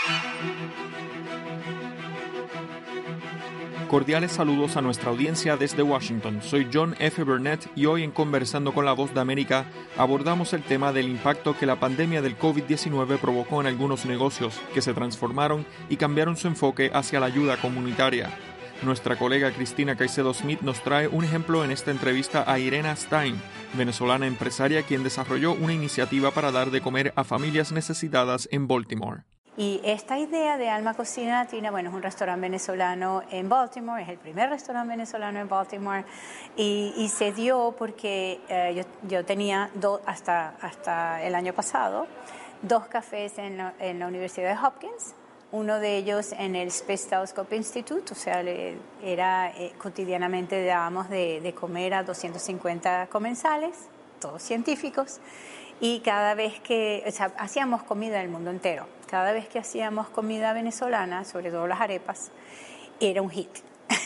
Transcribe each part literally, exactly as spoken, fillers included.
Cordiales saludos a nuestra audiencia desde Washington. Soy John F. Burnett y hoy en Conversando con la Voz de América abordamos el tema del impacto que la pandemia del covid diecinueve provocó en algunos negocios que se transformaron y cambiaron su enfoque hacia la ayuda comunitaria. Nuestra colega Cristina Caicedo Smith nos trae un ejemplo en esta entrevista a Irena Stein, venezolana empresaria quien desarrolló una iniciativa para dar de comer a familias necesitadas en Baltimore. Y esta idea de Alma Cocina Latina, bueno, es un restaurante venezolano en Baltimore, es el primer restaurante venezolano en Baltimore, y, y se dio porque eh, yo, yo tenía do, hasta, hasta el año pasado dos cafés en la, en la Universidad de Hopkins, uno de ellos en el Space Telescope Institute, o sea, le, era eh, cotidianamente dábamos de, de comer a doscientos cincuenta comensales, todos científicos, y cada vez que, o sea, hacíamos comida del mundo entero. Cada vez que hacíamos comida venezolana, sobre todo las arepas, era un hit.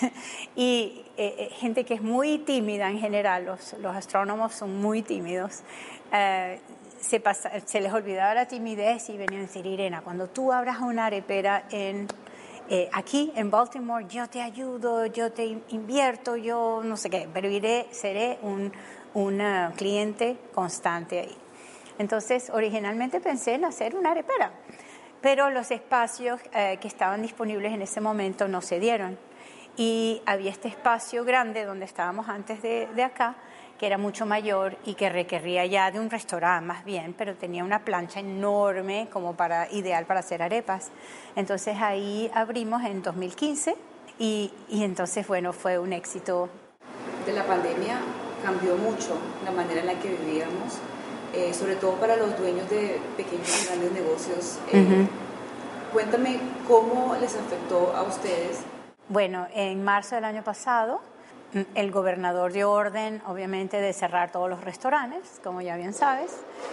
y eh, gente que es muy tímida en general, los, los astrónomos son muy tímidos, eh, se, pasa, se les olvidaba la timidez y venían a decir, Irena, cuando tú abras una arepera en, eh, aquí en Baltimore, yo te ayudo, yo te invierto, yo no sé qué, pero iré, seré un, un cliente constante ahí. Entonces, originalmente pensé en hacer una arepera, pero los espacios eh, que estaban disponibles en ese momento no se dieron. Y había este espacio grande donde estábamos antes de, de acá, que era mucho mayor y que requería ya de un restaurante más bien, pero tenía una plancha enorme como para, ideal para hacer arepas. Entonces ahí abrimos en dos mil quince y, y entonces, bueno, fue un éxito. De la pandemia cambió mucho la manera en la que vivíamos. Eh, sobre todo para los dueños de pequeños y grandes negocios. Eh, uh-huh. Cuéntame cómo les afectó a ustedes. Bueno, en marzo del año pasado, el gobernador dio orden, obviamente, de cerrar todos los restaurantes, como ya bien sabes,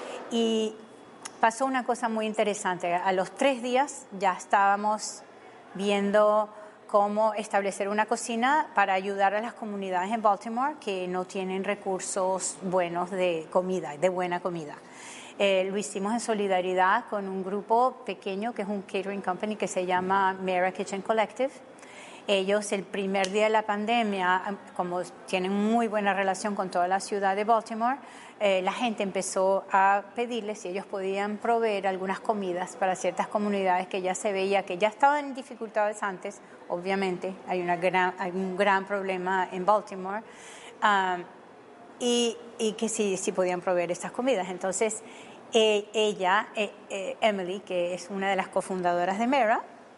y pasó una cosa muy interesante. A los tres días ya estábamos viendo cómo establecer una cocina para ayudar a las comunidades en Baltimore que no tienen recursos buenos de comida, de buena comida. Eh, lo hicimos en solidaridad con un grupo pequeño que es un catering company que se llama Mera Kitchen Collective. Ellos el primer día de la pandemia, como tienen muy buena relación con toda la ciudad de Baltimore, eh, la gente empezó a pedirles si ellos podían proveer algunas comidas para ciertas comunidades que ya se veía que ya estaban en dificultades antes. Obviamente hay, una gran, hay un gran problema en Baltimore um, y, y que sí, sí podían proveer estas comidas. Entonces eh, ella, eh, eh, Emily, que es una de las cofundadoras de Mera,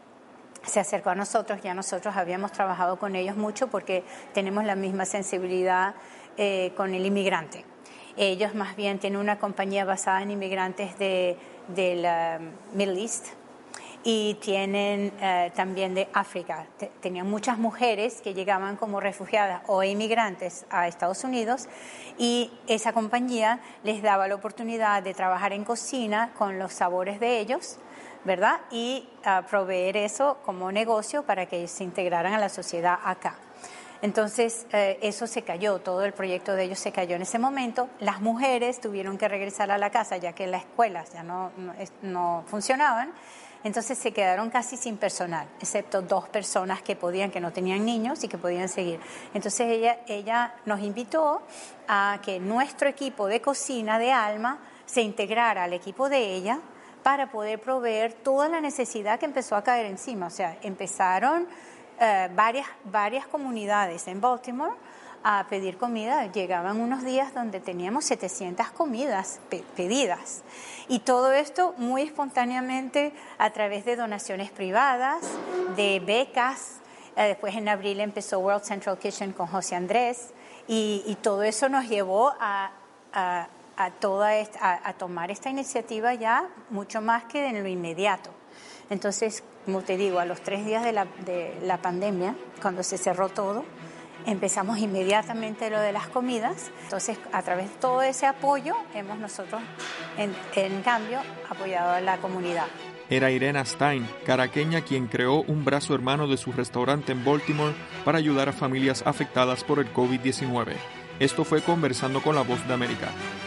se acercó a nosotros. Ya nosotros habíamos trabajado con ellos mucho porque tenemos la misma sensibilidad eh, con el inmigrante. Ellos más bien tienen una compañía basada en inmigrantes de, del uh, Middle East y tienen uh, también de África. T- tenían muchas mujeres que llegaban como refugiadas o inmigrantes a Estados Unidos y esa compañía les daba la oportunidad de trabajar en cocina con los sabores de ellos, ¿verdad? Y uh, proveer eso como negocio para que ellos se integraran a la sociedad acá. Entonces, eh, eso se cayó, todo el proyecto de ellos se cayó en ese momento. Las mujeres tuvieron que regresar a la casa ya que las escuelas ya no, no, no funcionaban. Entonces se quedaron casi sin personal, excepto dos personas que podían, que no tenían niños y que podían seguir. Entonces ella, ella nos invitó a que nuestro equipo de cocina de Alma se integrara al equipo de ella para poder proveer toda la necesidad que empezó a caer encima. O sea, empezaron eh, varias, varias comunidades en Baltimore a pedir comida. Llegaban unos días donde teníamos setecientas comidas pe- pedidas. Y todo esto muy espontáneamente a través de donaciones privadas, de becas. Eh, después en abril empezó World Central Kitchen con José Andrés. Y, y todo eso nos llevó a... a A, toda esta, a, a tomar esta iniciativa ya mucho más que en lo inmediato. Entonces, como te digo, a los tres días de la, de la pandemia, cuando se cerró todo, empezamos inmediatamente lo de las comidas. Entonces, a través de todo ese apoyo, hemos nosotros, en, en cambio, apoyado a la comunidad. Era Irena Stein, caraqueña, quien creó un brazo hermano de su restaurante en Baltimore para ayudar a familias afectadas por el covid diecinueve. Esto fue Conversando con la Voz de América.